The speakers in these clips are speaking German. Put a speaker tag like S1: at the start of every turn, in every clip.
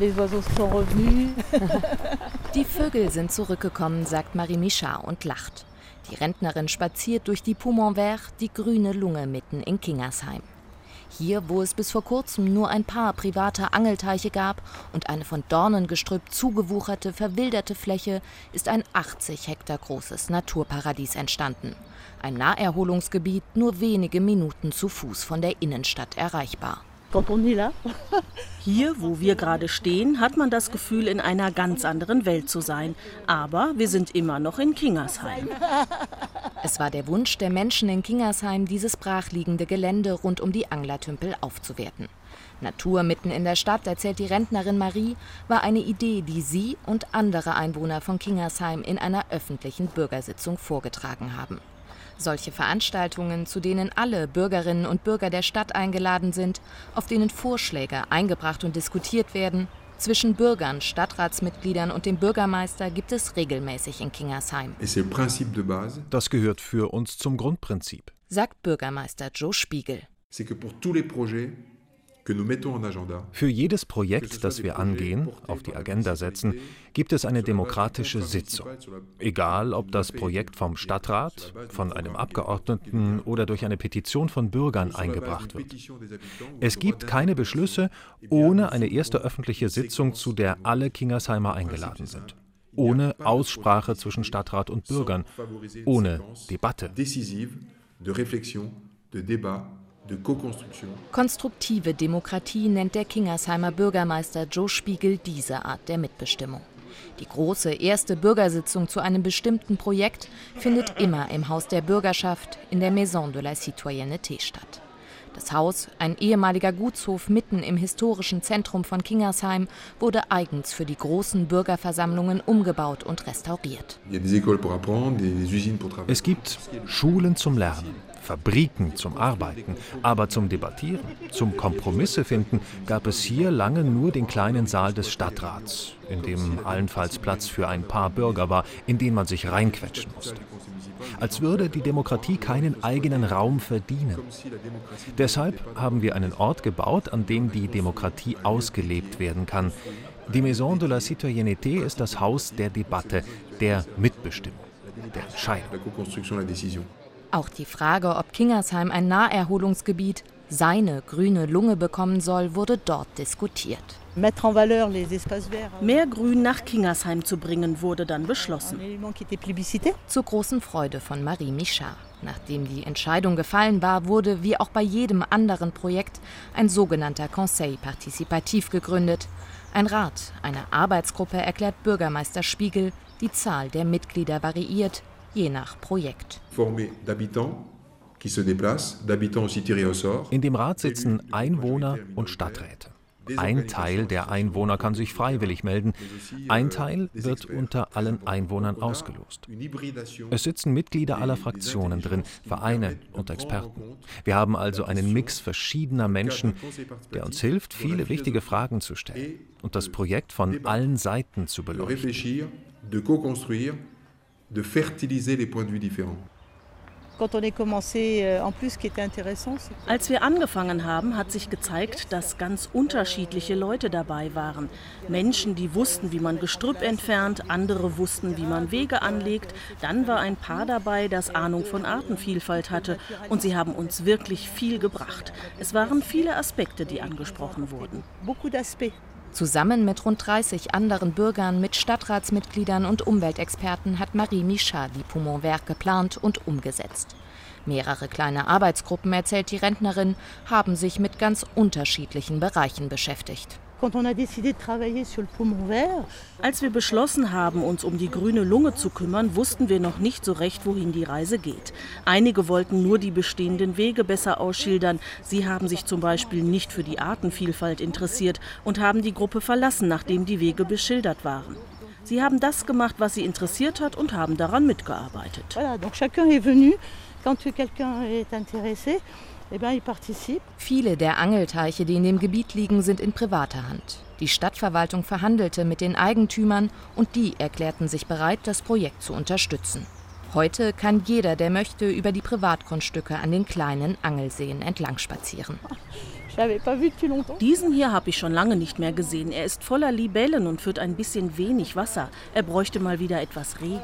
S1: Die Vögel sind zurückgekommen, sagt Marie Michard und lacht. Die Rentnerin spaziert durch die Poumon Vert, die grüne Lunge mitten in Kingersheim. Hier, wo es bis vor kurzem nur ein paar private Angelteiche gab und eine von Dornengestrüpp zugewucherte, verwilderte Fläche, ist ein 80 Hektar großes Naturparadies entstanden. Ein Naherholungsgebiet, nur wenige Minuten zu Fuß von der Innenstadt erreichbar.
S2: Hier, wo wir gerade stehen, hat man das Gefühl, in einer ganz anderen Welt zu sein. Aber wir sind immer noch in Kingersheim.
S1: Es war der Wunsch der Menschen in Kingersheim, dieses brachliegende Gelände rund um die Anglertümpel aufzuwerten. Natur mitten in der Stadt, erzählt die Rentnerin Marie, war eine Idee, die sie und andere Einwohner von Kingersheim in einer öffentlichen Bürgersitzung vorgetragen haben. Solche Veranstaltungen, zu denen alle Bürgerinnen und Bürger der Stadt eingeladen sind, auf denen Vorschläge eingebracht und diskutiert werden, zwischen Bürgern, Stadtratsmitgliedern und dem Bürgermeister gibt es regelmäßig in Kingersheim.
S3: Das gehört für uns zum Grundprinzip,
S1: sagt Bürgermeister Joe Spiegel.
S3: Für jedes Projekt, das wir angehen, auf die Agenda setzen, gibt es eine demokratische Sitzung. Egal, ob das Projekt vom Stadtrat, von einem Abgeordneten oder durch eine Petition von Bürgern eingebracht wird. Es gibt keine Beschlüsse ohne eine erste öffentliche Sitzung, zu der alle Kingersheimer eingeladen sind. Ohne Aussprache zwischen Stadtrat und Bürgern, ohne Debatte.
S1: Konstruktive Demokratie nennt der Kingersheimer Bürgermeister Joe Spiegel diese Art der Mitbestimmung. Die große erste Bürgersitzung zu einem bestimmten Projekt findet immer im Haus der Bürgerschaft in der Maison de la Citoyenneté statt. Das Haus, ein ehemaliger Gutshof mitten im historischen Zentrum von Kingersheim, wurde eigens für die großen Bürgerversammlungen umgebaut und restauriert.
S3: Es gibt Schulen zum Lernen, Fabriken zum Arbeiten, aber zum Debattieren, zum Kompromisse finden, gab es hier lange nur den kleinen Saal des Stadtrats, in dem allenfalls Platz für ein paar Bürger war, in den man sich reinquetschen musste. Als würde die Demokratie keinen eigenen Raum verdienen. Deshalb haben wir einen Ort gebaut, an dem die Demokratie ausgelebt werden kann. Die Maison de la Citoyenneté ist das Haus der Debatte, der Mitbestimmung, der Entscheidung.
S1: Auch die Frage, ob Kingersheim ein Naherholungsgebiet, seine grüne Lunge bekommen soll, wurde dort diskutiert.
S2: Mehr Grün nach Kingersheim zu bringen, wurde dann beschlossen.
S1: Zur großen Freude von Marie Michard. Nachdem die Entscheidung gefallen war, wurde, wie auch bei jedem anderen Projekt, ein sogenannter Conseil Participatif gegründet. Ein Rat, eine Arbeitsgruppe, erklärt Bürgermeister Spiegel. Die Zahl der Mitglieder variiert, je nach Projekt.
S3: In dem Rat sitzen Einwohner und Stadträte. Ein Teil der Einwohner kann sich freiwillig melden. Ein Teil wird unter allen Einwohnern ausgelost. Es sitzen Mitglieder aller Fraktionen drin, Vereine und Experten. Wir haben also einen Mix verschiedener Menschen, der uns hilft, viele wichtige Fragen zu stellen und das Projekt von allen Seiten zu beleuchten.
S2: Als wir angefangen haben, hat sich gezeigt, dass ganz unterschiedliche Leute dabei waren. Menschen, die wussten, wie man Gestrüpp entfernt, andere wussten, wie man Wege anlegt. Dann war ein Paar dabei, das Ahnung von Artenvielfalt hatte. Und sie haben uns wirklich viel gebracht. Es waren viele Aspekte, die angesprochen wurden.
S1: Zusammen mit rund 30 anderen Bürgern, mit Stadtratsmitgliedern und Umweltexperten hat Marie Michard die Poumon Vert geplant und umgesetzt. Mehrere kleine Arbeitsgruppen, erzählt die Rentnerin, haben sich mit ganz unterschiedlichen Bereichen beschäftigt.
S2: Als wir beschlossen haben, uns um die grüne Lunge zu kümmern, wussten wir noch nicht so recht, wohin die Reise geht. Einige wollten nur die bestehenden Wege besser ausschildern. Sie haben sich zum Beispiel nicht für die Artenvielfalt interessiert und haben die Gruppe verlassen, nachdem die Wege beschildert waren. Sie haben das gemacht, was sie interessiert hat und haben daran mitgearbeitet.
S1: Viele der Angelteiche, die in dem Gebiet liegen, sind in privater Hand. Die Stadtverwaltung verhandelte mit den Eigentümern und die erklärten sich bereit, das Projekt zu unterstützen. Heute kann jeder, der möchte, über die Privatgrundstücke an den kleinen Angelseen entlang spazieren.
S2: Diesen hier habe ich schon lange nicht mehr gesehen. Er ist voller Libellen und führt ein bisschen wenig Wasser. Er bräuchte mal wieder etwas Regen.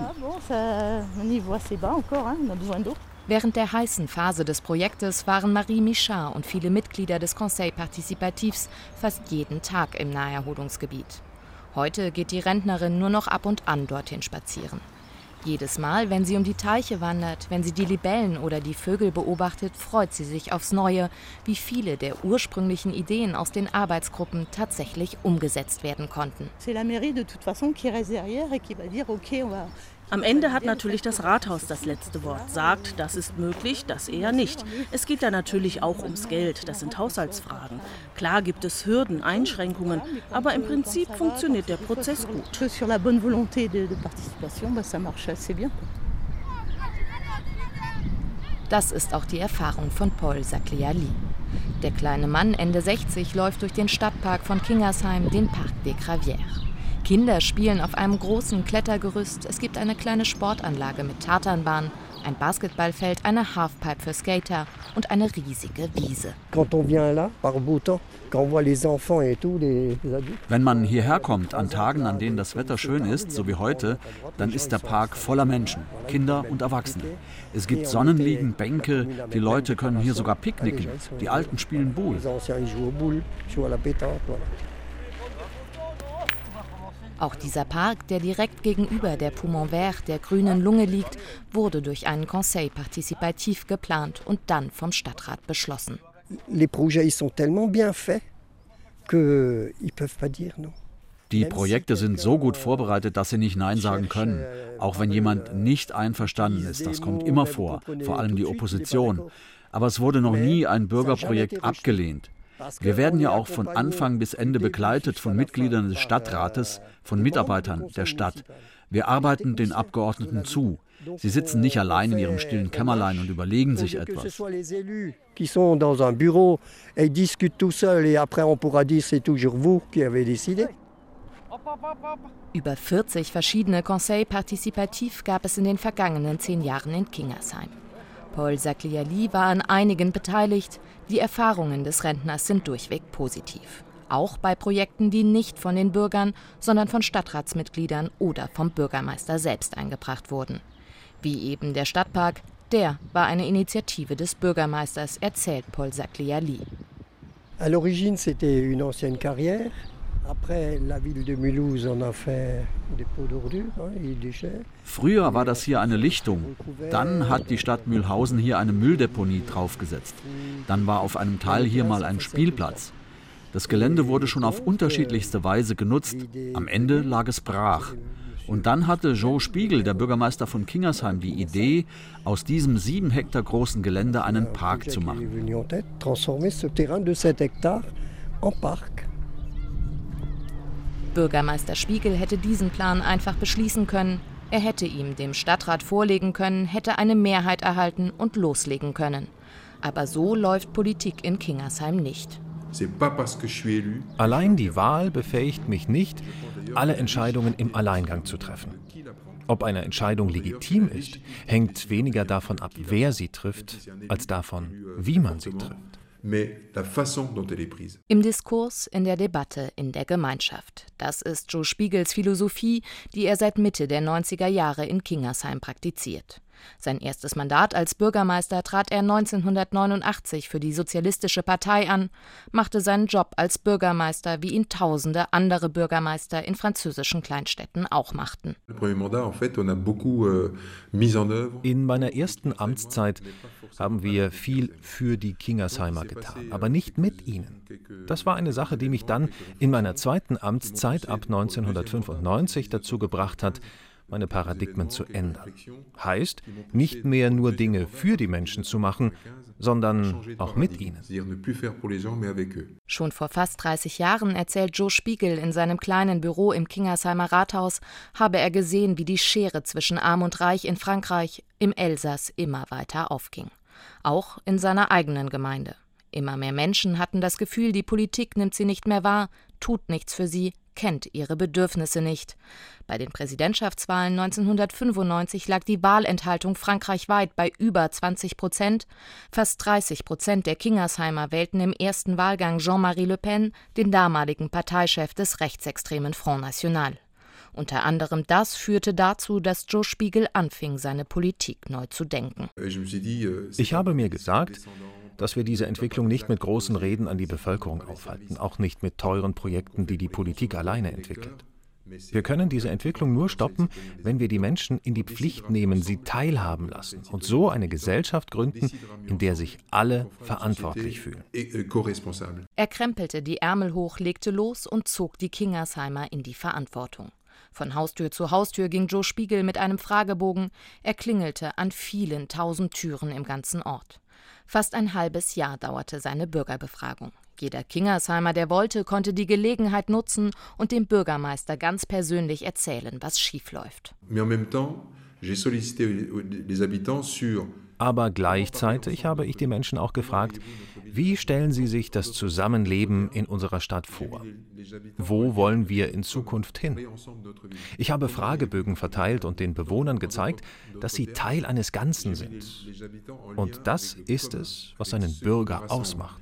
S1: Während der heißen Phase des Projektes waren Marie Michard und viele Mitglieder des Conseil Participatifs fast jeden Tag im Naherholungsgebiet. Heute geht die Rentnerin nur noch ab und an dorthin spazieren. Jedes Mal, wenn sie um die Teiche wandert, wenn sie die Libellen oder die Vögel beobachtet, freut sie sich aufs Neue, wie viele der ursprünglichen Ideen aus den Arbeitsgruppen tatsächlich umgesetzt werden konnten.
S2: Am Ende hat natürlich das Rathaus das letzte Wort, sagt, das ist möglich, das eher nicht. Es geht da natürlich auch ums Geld, das sind Haushaltsfragen. Klar gibt es Hürden, Einschränkungen, aber im Prinzip funktioniert der Prozess gut.
S1: Das ist auch die Erfahrung von Paul Sagliali. Der kleine Mann, Ende 60, läuft durch den Stadtpark von Kingersheim, den Parc des Gravières. Kinder spielen auf einem großen Klettergerüst. Es gibt eine kleine Sportanlage mit Tartanbahn, ein Basketballfeld, eine Halfpipe für Skater und eine riesige Wiese.
S4: Wenn man hierher kommt, an Tagen, an denen das Wetter schön ist, so wie heute, dann ist der Park voller Menschen, Kinder und Erwachsene. Es gibt Sonnenliegen, Bänke, die Leute können hier sogar picknicken. Die Alten spielen Boule.
S1: Auch dieser Park, der direkt gegenüber der Poumon Vert, der grünen Lunge liegt, wurde durch einen Conseil Participatif geplant und dann vom Stadtrat beschlossen.
S4: Die Projekte sind so gut vorbereitet, dass sie nicht Nein sagen können. Auch wenn jemand nicht einverstanden ist, das kommt immer vor allem die Opposition. Aber es wurde noch nie ein Bürgerprojekt abgelehnt. Wir werden ja auch von Anfang bis Ende begleitet von Mitgliedern des Stadtrates, von Mitarbeitern der Stadt. Wir arbeiten den Abgeordneten zu. Sie sitzen nicht allein in ihrem stillen Kämmerlein und überlegen sich etwas.
S1: Über 40 verschiedene Conseil Participatif gab es in den vergangenen 10 Jahren in Kingersheim. Paul Sagliali war an einigen beteiligt. Die Erfahrungen des Rentners sind durchweg positiv. Auch bei Projekten, die nicht von den Bürgern, sondern von Stadtratsmitgliedern oder vom Bürgermeister selbst eingebracht wurden. Wie eben der Stadtpark, der war eine Initiative des Bürgermeisters, erzählt Paul Sagliali.
S5: À l'origine, c'était une ancienne carrière. Après, la ville de Mulhouse en a fait des pots d'ordures et des déchets.
S4: Früher war das hier eine Lichtung. Dann hat die Stadt Mühlhausen hier eine Mülldeponie draufgesetzt. Dann war auf einem Teil hier mal ein Spielplatz. Das Gelände wurde schon auf unterschiedlichste Weise genutzt. Am Ende lag es brach. Und dann hatte Joe Spiegel, der Bürgermeister von Kingersheim, die Idee, aus diesem 7 Hektar großen Gelände einen Park zu machen.
S1: Bürgermeister Spiegel hätte diesen Plan einfach beschließen können. Er hätte ihm dem Stadtrat vorlegen können, hätte eine Mehrheit erhalten und loslegen können. Aber so läuft Politik in Kingersheim nicht.
S3: Allein die Wahl befähigt mich nicht, alle Entscheidungen im Alleingang zu treffen. Ob eine Entscheidung legitim ist, hängt weniger davon ab, wer sie trifft, als davon, wie man sie trifft.
S1: Im Diskurs, in der Debatte, in der Gemeinschaft. Das ist Joe Spiegels Philosophie, die er seit Mitte der 90er Jahre in Kingersheim praktiziert. Sein erstes Mandat als Bürgermeister trat er 1989 für die Sozialistische Partei an, machte seinen Job als Bürgermeister, wie ihn tausende andere Bürgermeister in französischen Kleinstädten auch machten.
S3: In meiner ersten Amtszeit haben wir viel für die Kingersheimer getan, aber nicht mit ihnen. Das war eine Sache, die mich dann in meiner zweiten Amtszeit ab 1995 dazu gebracht hat, meine Paradigmen zu ändern. Heißt, nicht mehr nur Dinge für die Menschen zu machen, sondern auch mit ihnen.
S1: Schon vor fast 30 Jahren, erzählt Joe Spiegel in seinem kleinen Büro im Kingersheimer Rathaus, habe er gesehen, wie die Schere zwischen Arm und Reich in Frankreich, im Elsass, immer weiter aufging. Auch in seiner eigenen Gemeinde. Immer mehr Menschen hatten das Gefühl, die Politik nimmt sie nicht mehr wahr, tut nichts für sie, kennt ihre Bedürfnisse nicht. Bei den Präsidentschaftswahlen 1995 lag die Wahlenthaltung frankreichweit bei über 20%. Fast 30% der Kingersheimer wählten im ersten Wahlgang Jean-Marie Le Pen, den damaligen Parteichef des rechtsextremen Front National. Unter anderem das führte dazu, dass Joe Spiegel anfing, seine Politik neu zu denken.
S3: Ich habe mir gesagt, dass wir diese Entwicklung nicht mit großen Reden an die Bevölkerung aufhalten, auch nicht mit teuren Projekten, die die Politik alleine entwickelt. Wir können diese Entwicklung nur stoppen, wenn wir die Menschen in die Pflicht nehmen, sie teilhaben lassen und so eine Gesellschaft gründen, in der sich alle verantwortlich fühlen.
S1: Er krempelte die Ärmel hoch, legte los und zog die Kingersheimer in die Verantwortung. Von Haustür zu Haustür ging Joe Spiegel mit einem Fragebogen. Er klingelte an vielen tausend Türen im ganzen Ort. Fast ein halbes Jahr dauerte seine Bürgerbefragung. Jeder Kingersheimer, der wollte, konnte die Gelegenheit nutzen und dem Bürgermeister ganz persönlich erzählen, was schiefläuft.
S3: Aber gleichzeitig habe ich die Menschen auch gefragt, wie stellen sie sich das Zusammenleben in unserer Stadt vor? Wo wollen wir in Zukunft hin? Ich habe Fragebögen verteilt und den Bewohnern gezeigt, dass sie Teil eines Ganzen sind. Und das ist es, was einen Bürger ausmacht.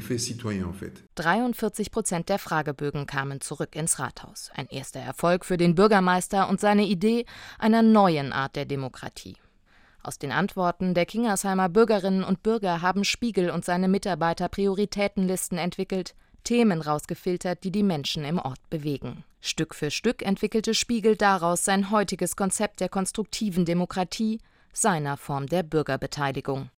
S1: 43% der Fragebögen kamen zurück ins Rathaus. Ein erster Erfolg für den Bürgermeister und seine Idee einer neuen Art der Demokratie. Aus den Antworten der Kingersheimer Bürgerinnen und Bürger haben Spiegel und seine Mitarbeiter Prioritätenlisten entwickelt, Themen rausgefiltert, die die Menschen im Ort bewegen. Stück für Stück entwickelte Spiegel daraus sein heutiges Konzept der konstruktiven Demokratie, seiner Form der Bürgerbeteiligung.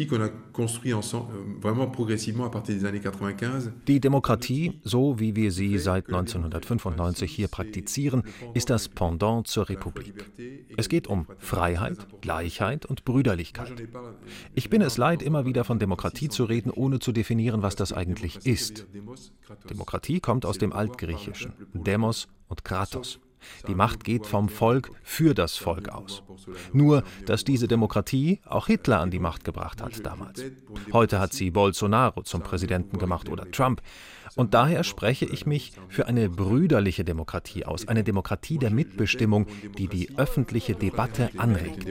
S3: Die Demokratie, so wie wir sie seit 1995 hier praktizieren, ist das Pendant zur Republik. Es geht um Freiheit, Gleichheit und Brüderlichkeit. Ich bin es leid, immer wieder von Demokratie zu reden, ohne zu definieren, was das eigentlich ist. Demokratie kommt aus dem Altgriechischen, Demos und Kratos. Die Macht geht vom Volk für das Volk aus. Nur, dass diese Demokratie auch Hitler an die Macht gebracht hat damals. Heute hat sie Bolsonaro zum Präsidenten gemacht oder Trump. Und daher spreche ich mich für eine brüderliche Demokratie aus, eine Demokratie der Mitbestimmung, die die öffentliche Debatte anregt.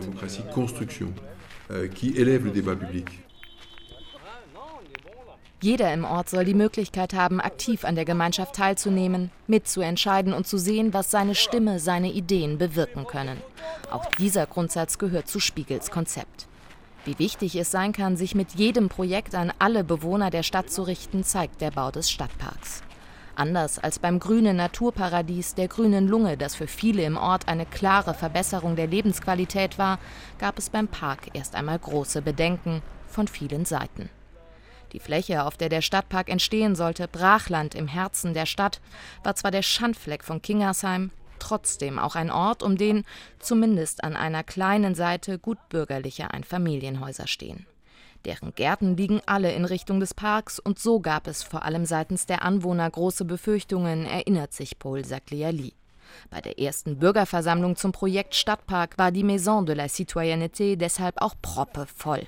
S1: Jeder im Ort soll die Möglichkeit haben, aktiv an der Gemeinschaft teilzunehmen, mitzuentscheiden und zu sehen, was seine Stimme, seine Ideen bewirken können. Auch dieser Grundsatz gehört zu Spiegels Konzept. Wie wichtig es sein kann, sich mit jedem Projekt an alle Bewohner der Stadt zu richten, zeigt der Bau des Stadtparks. Anders als beim grünen Naturparadies der Grünen Lunge, das für viele im Ort eine klare Verbesserung der Lebensqualität war, gab es beim Park erst einmal große Bedenken von vielen Seiten. Die Fläche, auf der der Stadtpark entstehen sollte, Brachland im Herzen der Stadt, war zwar der Schandfleck von Kingersheim, trotzdem auch ein Ort, um den, zumindest an einer kleinen Seite, gut bürgerliche Einfamilienhäuser stehen. Deren Gärten liegen alle in Richtung des Parks und so gab es vor allem seitens der Anwohner große Befürchtungen, erinnert sich Paul Sagliali. Bei der ersten Bürgerversammlung zum Projekt Stadtpark war die Maison de la Citoyenneté deshalb auch proppevoll.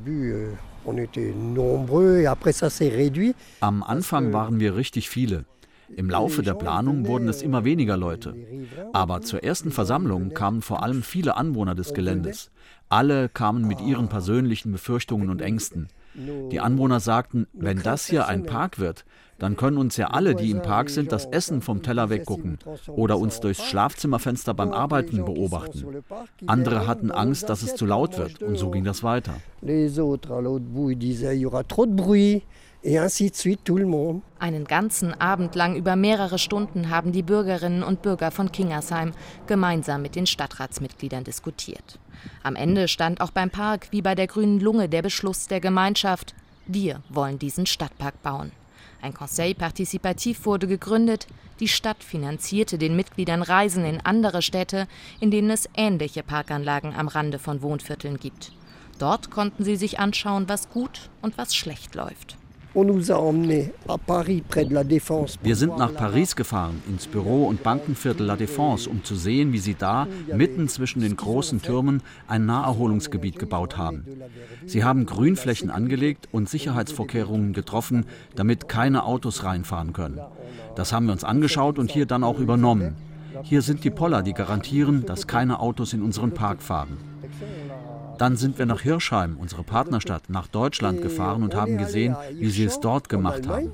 S4: Am Anfang waren wir richtig viele. Im Laufe der Planung wurden es immer weniger Leute. Aber zur ersten Versammlung kamen vor allem viele Anwohner des Geländes. Alle kamen mit ihren persönlichen Befürchtungen und Ängsten. Die Anwohner sagten, wenn das hier ein Park wird, dann können uns ja alle, die im Park sind, das Essen vom Teller weggucken oder uns durchs Schlafzimmerfenster beim Einen beobachten. Andere hatten Angst, dass es zu laut wird und so ging das weiter.
S1: Einen ganzen Abend lang über mehrere Stunden haben die Bürgerinnen und Bürger von Kingersheim gemeinsam mit den Stadtratsmitgliedern diskutiert. Am Ende stand auch beim Park wie bei der Grünen Lunge der Beschluss der Gemeinschaft: Wir wollen diesen Stadtpark bauen. Ein Conseil Participatif wurde gegründet. Die Stadt finanzierte den Mitgliedern Reisen in andere Städte, in denen es ähnliche Parkanlagen am Rande von Wohnvierteln gibt. Dort konnten sie sich anschauen, was gut und was schlecht läuft.
S4: Wir sind nach Paris gefahren, ins Büro- und Bankenviertel La Défense, um zu sehen, wie sie da, mitten zwischen den großen Türmen, ein Naherholungsgebiet gebaut haben. Sie haben Grünflächen angelegt und Sicherheitsvorkehrungen getroffen, damit keine Autos reinfahren können. Das haben wir uns angeschaut und hier dann auch übernommen. Hier sind die Poller, die garantieren, dass keine Autos in unseren Park fahren. Dann sind wir nach Hirschheim, unsere Partnerstadt, nach Deutschland gefahren und haben gesehen, wie sie es dort gemacht haben.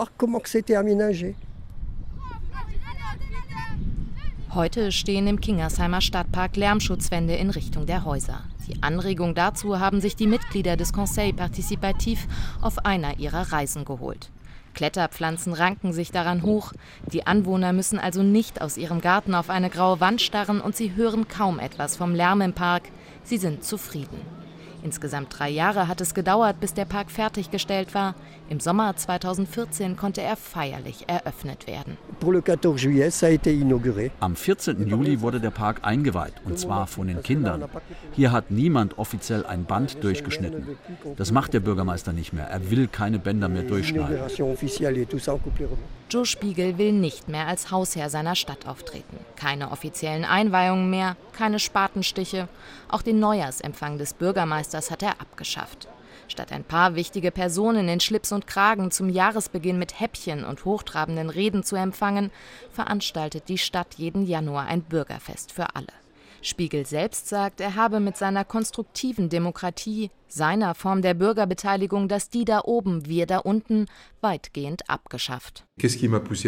S1: Heute stehen im Kingersheimer Stadtpark Lärmschutzwände in Richtung der Häuser. Die Anregung dazu haben sich die Mitglieder des Conseil Participatif auf einer ihrer Reisen geholt. Kletterpflanzen ranken sich daran hoch. Die Anwohner müssen also nicht aus ihrem Garten auf eine graue Wand starren und sie hören kaum etwas vom Lärm im Park. Sie sind zufrieden. Insgesamt 3 Jahre hat es gedauert, bis der Park fertiggestellt war. Im Sommer 2014 konnte er feierlich eröffnet werden.
S4: Am 14. Juli wurde der Park eingeweiht, und zwar von den Kindern. Hier hat niemand offiziell ein Band durchgeschnitten. Das macht der Bürgermeister nicht mehr. Er will keine Bänder mehr durchschneiden.
S1: Joe Spiegel will nicht mehr als Hausherr seiner Stadt auftreten. Keine offiziellen Einweihungen mehr, keine Spatenstiche. Auch den Neujahrsempfang des Bürgermeisters hat er abgeschafft. Statt ein paar wichtige Personen in Schlips und Kragen zum Jahresbeginn mit Häppchen und hochtrabenden Reden zu empfangen, veranstaltet die Stadt jeden Januar ein Bürgerfest für alle. Spiegel selbst sagt, er habe mit seiner konstruktiven Demokratie, seiner Form der Bürgerbeteiligung, das Die da oben, wir da unten, weitgehend abgeschafft.
S3: Ich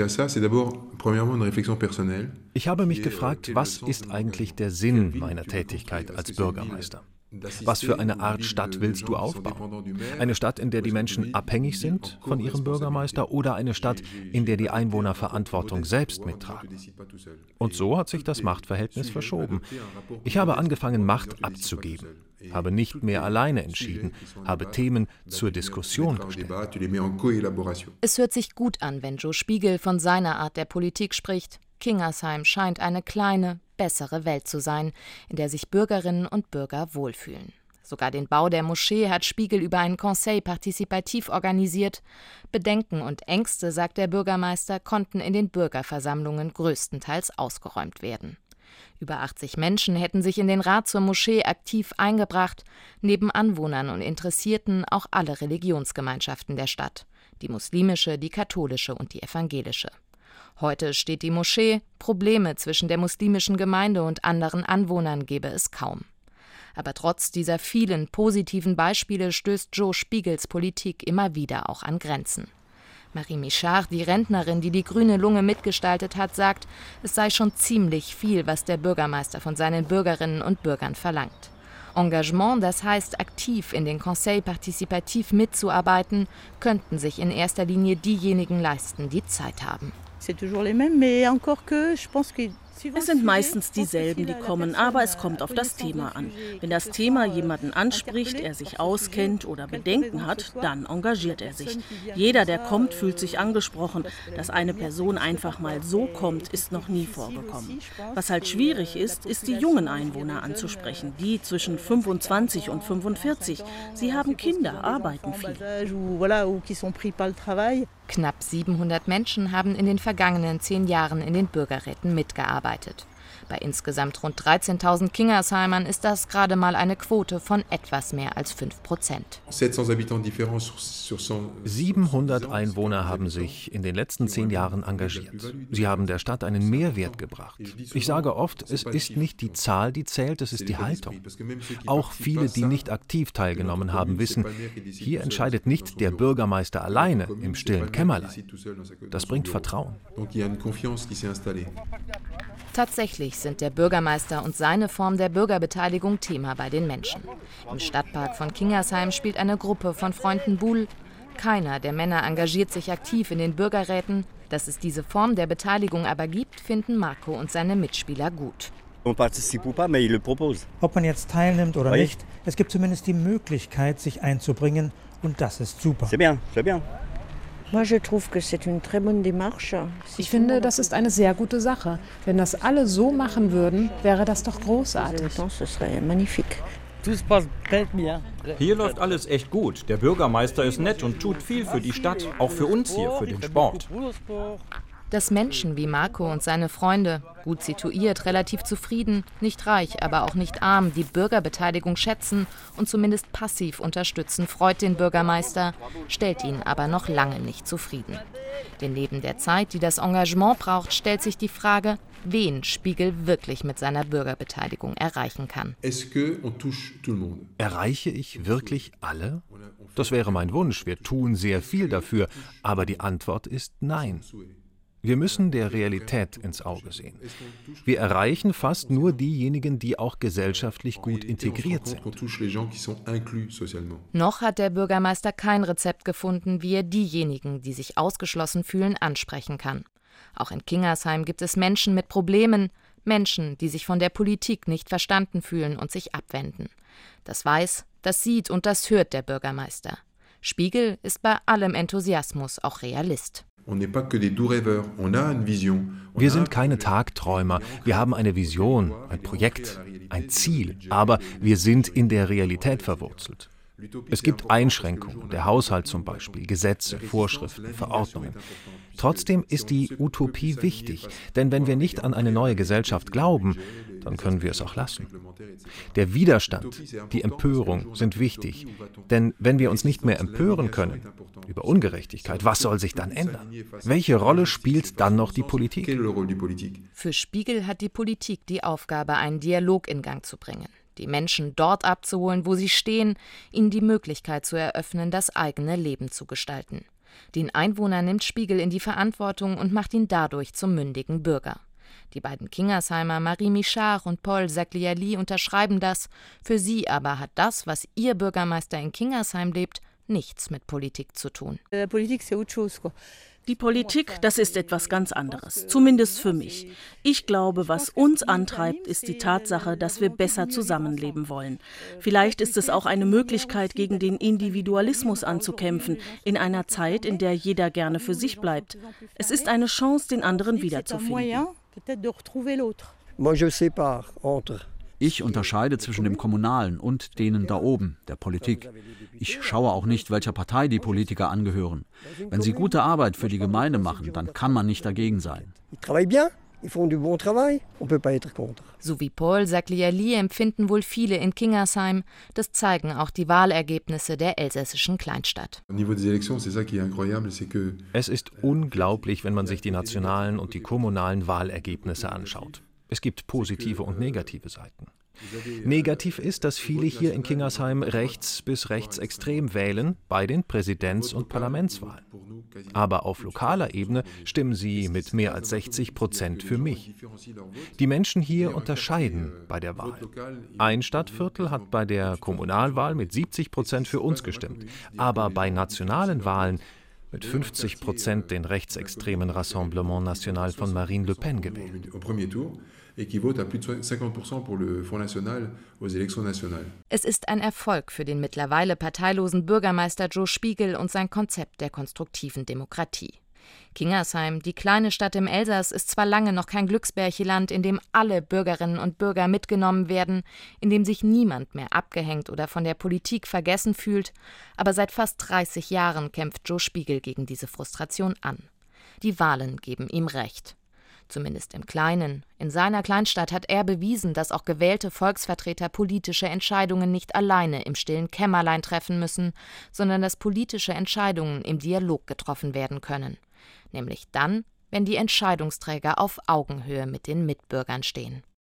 S3: habe mich gefragt, was ist eigentlich der Sinn meiner Tätigkeit als Bürgermeister? Was für eine Art Stadt willst du aufbauen? Eine Stadt, in der die Menschen abhängig sind von ihrem Bürgermeister, oder eine Stadt, in der die Einwohner Verantwortung selbst mittragen? Und so hat sich das Machtverhältnis verschoben. Ich habe angefangen, Macht abzugeben, habe nicht mehr alleine entschieden, habe Themen zur Diskussion gestellt.
S1: Es hört sich gut an, wenn Joe Spiegel von seiner Art der Politik spricht. Kingersheim scheint eine kleine, bessere Welt zu sein, in der sich Bürgerinnen und Bürger wohlfühlen. Sogar den Bau der Moschee hat Spiegel über einen Conseil Participatif organisiert. Bedenken und Ängste, sagt der Bürgermeister, konnten in den Bürgerversammlungen größtenteils ausgeräumt werden. Über 80 Menschen hätten sich in den Rat zur Moschee aktiv eingebracht, neben Anwohnern und Interessierten auch alle Religionsgemeinschaften der Stadt, die muslimische, die katholische und die evangelische. Heute steht die Moschee, Probleme zwischen der muslimischen Gemeinde und anderen Anwohnern gebe es kaum. Aber trotz dieser vielen positiven Beispiele stößt Joe Spiegels Politik immer wieder auch an Grenzen. Marie Michard, die Rentnerin, die die grüne Lunge mitgestaltet hat, sagt, es sei schon ziemlich viel, was der Bürgermeister von seinen Bürgerinnen und Bürgern verlangt. Engagement, das heißt aktiv in den Conseil Participatif mitzuarbeiten, könnten sich in erster Linie diejenigen leisten, die Zeit haben.
S2: Es sind meistens dieselben, die kommen, aber es kommt auf das Thema an. Wenn das Thema jemanden anspricht, er sich auskennt oder Bedenken hat, dann engagiert er sich. Jeder, der kommt, fühlt sich angesprochen. Dass eine Person einfach mal so kommt, ist noch nie vorgekommen. Was halt schwierig ist, ist die jungen Einwohner anzusprechen, die zwischen 25 und 45. Sie haben Kinder, arbeiten viel.
S1: Knapp 700 Menschen haben in den vergangenen 10 Jahren in den Bürgerräten mitgearbeitet. Bei insgesamt rund 13.000 Kingersheimern ist das gerade mal eine Quote von etwas mehr als 5%.
S3: 700 Einwohner haben sich in den letzten 10 Jahren engagiert. Sie haben der Stadt einen Mehrwert gebracht. Ich sage oft, es ist nicht die Zahl, die zählt, es ist die Haltung. Auch viele, die nicht aktiv teilgenommen haben, wissen, hier entscheidet nicht der Bürgermeister alleine im stillen Kämmerlein. Das bringt Vertrauen.
S1: Tatsächlich sind der Bürgermeister und seine Form der Bürgerbeteiligung Thema bei den Menschen. Im Stadtpark von Kingersheim spielt eine Gruppe von Freunden Boule. Keiner der Männer engagiert sich aktiv in den Bürgerräten. Dass es diese Form der Beteiligung aber gibt, finden Marco und seine Mitspieler gut.
S6: Ob man jetzt teilnimmt oder nicht, es gibt zumindest die Möglichkeit, sich einzubringen, und das ist super.
S7: Ich finde, das ist eine sehr gute Sache. Wenn das alle so machen würden, wäre das doch großartig.
S8: Hier läuft alles echt gut. Der Bürgermeister ist nett und tut viel für die Stadt, auch für uns hier, für den Sport.
S1: Dass Menschen wie Marco und seine Freunde, gut situiert, relativ zufrieden, nicht reich, aber auch nicht arm, die Bürgerbeteiligung schätzen und zumindest passiv unterstützen, freut den Bürgermeister, stellt ihn aber noch lange nicht zufrieden. Denn neben der Zeit, die das Engagement braucht, stellt sich die Frage, wen Spiegel wirklich mit seiner Bürgerbeteiligung erreichen kann.
S3: Erreiche ich wirklich alle? Das wäre mein Wunsch. Wir tun sehr viel dafür, aber die Antwort ist nein. Wir müssen der Realität ins Auge sehen. Wir erreichen fast nur diejenigen, die auch gesellschaftlich gut integriert sind.
S1: Noch hat der Bürgermeister kein Rezept gefunden, wie er diejenigen, die sich ausgeschlossen fühlen, ansprechen kann. Auch in Kingersheim gibt es Menschen mit Problemen, Menschen, die sich von der Politik nicht verstanden fühlen und sich abwenden. Das weiß, das sieht und das hört der Bürgermeister. Spiegel ist bei allem Enthusiasmus auch Realist.
S3: Wir sind keine Tagträumer, wir haben eine Vision, ein Projekt, ein Ziel, aber wir sind in der Realität verwurzelt. Es gibt Einschränkungen, der Haushalt zum Beispiel, Gesetze, Vorschriften, Verordnungen. Trotzdem ist die Utopie wichtig, denn wenn wir nicht an eine neue Gesellschaft glauben, dann können wir es auch lassen. Der Widerstand, die Empörung sind wichtig, denn wenn wir uns nicht mehr empören können über Ungerechtigkeit, was soll sich dann ändern? Welche Rolle spielt dann noch die Politik?
S1: Für Spiegel hat die Politik die Aufgabe, einen Dialog in Gang zu bringen. Die Menschen dort abzuholen, wo sie stehen, ihnen die Möglichkeit zu eröffnen, das eigene Leben zu gestalten. Den Einwohner nimmt Spiegel in die Verantwortung und macht ihn dadurch zum mündigen Bürger. Die beiden Kingersheimer Marie Michard und Paul Zagliali unterschreiben das. Für sie aber hat das, was ihr Bürgermeister in Kingersheim lebt, nichts mit Politik zu tun.
S2: Die Politik, das ist etwas ganz anderes, zumindest für mich. Ich glaube, was uns antreibt, ist die Tatsache, dass wir besser zusammenleben wollen. Vielleicht ist es auch eine Möglichkeit, gegen den Individualismus anzukämpfen, in einer Zeit, in der jeder gerne für sich bleibt. Es ist eine Chance, den anderen wiederzufinden.
S4: Ich unterscheide zwischen dem Kommunalen und denen da oben, der Politik. Ich schaue auch nicht, welcher Partei die Politiker angehören. Wenn sie gute Arbeit für die Gemeinde machen, dann kann man nicht dagegen sein.
S1: So wie Paul Zagliali empfinden wohl viele in Kingersheim. Das zeigen auch die Wahlergebnisse der elsässischen Kleinstadt.
S3: Es ist unglaublich, wenn man sich die nationalen und die kommunalen Wahlergebnisse anschaut. Es gibt positive und negative Seiten. Negativ ist, dass viele hier in Kingersheim rechts bis rechtsextrem wählen bei den Präsidents- und Parlamentswahlen. Aber auf lokaler Ebene stimmen sie mit mehr als 60% für mich. Die Menschen hier unterscheiden bei der Wahl. Ein Stadtviertel hat bei der Kommunalwahl mit 70% für uns gestimmt, aber bei nationalen Wahlen mit 50% den rechtsextremen Rassemblement National von Marine Le Pen gewählt.
S1: Es ist ein Erfolg für den mittlerweile parteilosen Bürgermeister Joe Spiegel und sein Konzept der konstruktiven Demokratie. Kingersheim, die kleine Stadt im Elsass, ist zwar lange noch kein Glücksbärchenland, in dem alle Bürgerinnen und Bürger mitgenommen werden, in dem sich niemand mehr abgehängt oder von der Politik vergessen fühlt, aber seit fast 30 Jahren kämpft Joe Spiegel gegen diese Frustration an. Die Wahlen geben ihm Recht. Zumindest im Kleinen. In seiner Kleinstadt hat er bewiesen, dass auch gewählte Volksvertreter politische Entscheidungen nicht alleine im stillen Kämmerlein treffen müssen, sondern dass politische Entscheidungen im Dialog getroffen werden können. Nämlich dann, wenn die Entscheidungsträger auf Augenhöhe mit den Mitbürgern stehen.